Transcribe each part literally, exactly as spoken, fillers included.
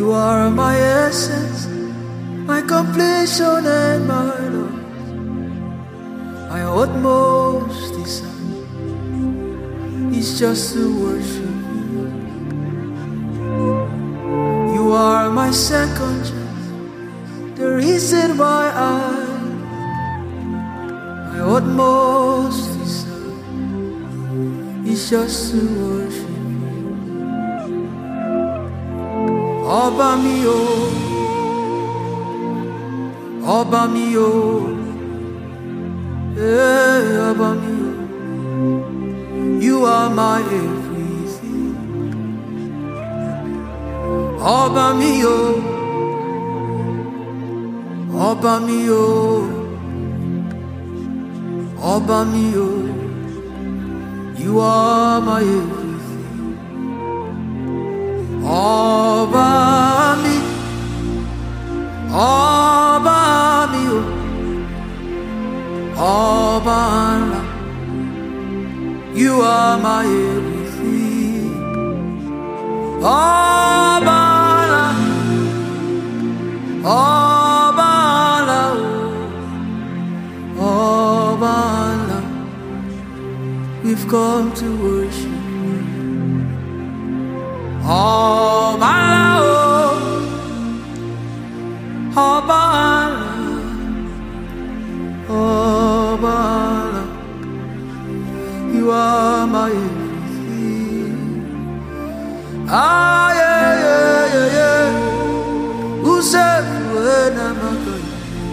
You are my essence, my completion and my love, my utmost desire is just to worship you. You are my second chance, the reason why I, my utmost desire is just to worship you. Ọba mi o, Ọba mi o, eh, Ọba mi o, you are my everything. Ọba mi o, Ọba mi o, Ọba mi o, you are my everything. Ọba mi, Ọba mi o, Ọba ńlá, you are my everything. Ọba ńlá, Ọba ńlá o, Ọba ńlá, we've come to worship. Ọba ńlá o, Ọba ńlá, Ọba ńlá, you are my everything. Ah yeah yeah yeah yeah, who said when I'm not going?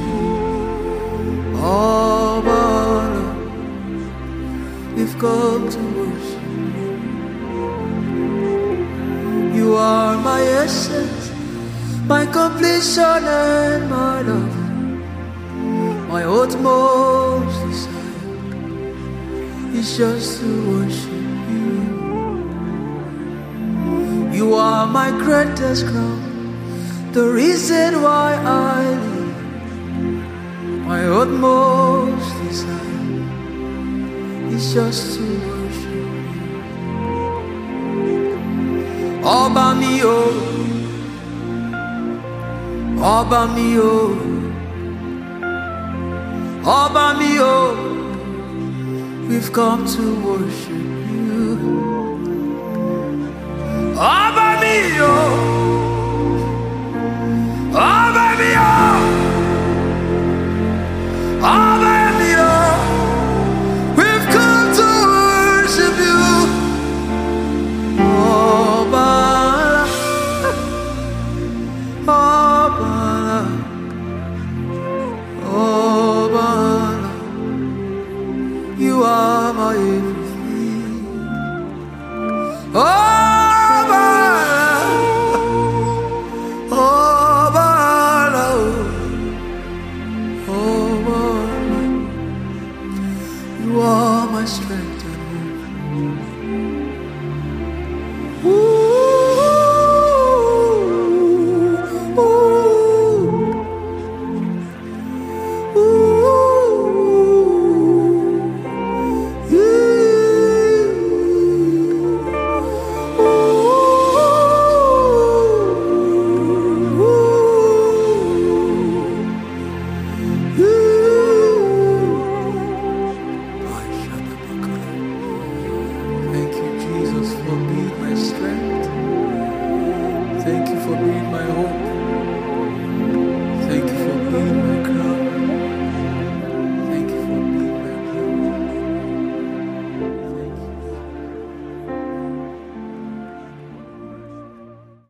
Ọba ńlá, we've come to worship. You are my essence, my completion and my love, my utmost desire is just to worship you. You are my greatest crown, the reason why I live, my utmost desire is just to worship you. Ọba mi o, Ọba mi o, Ọba mi o, we've come to worship.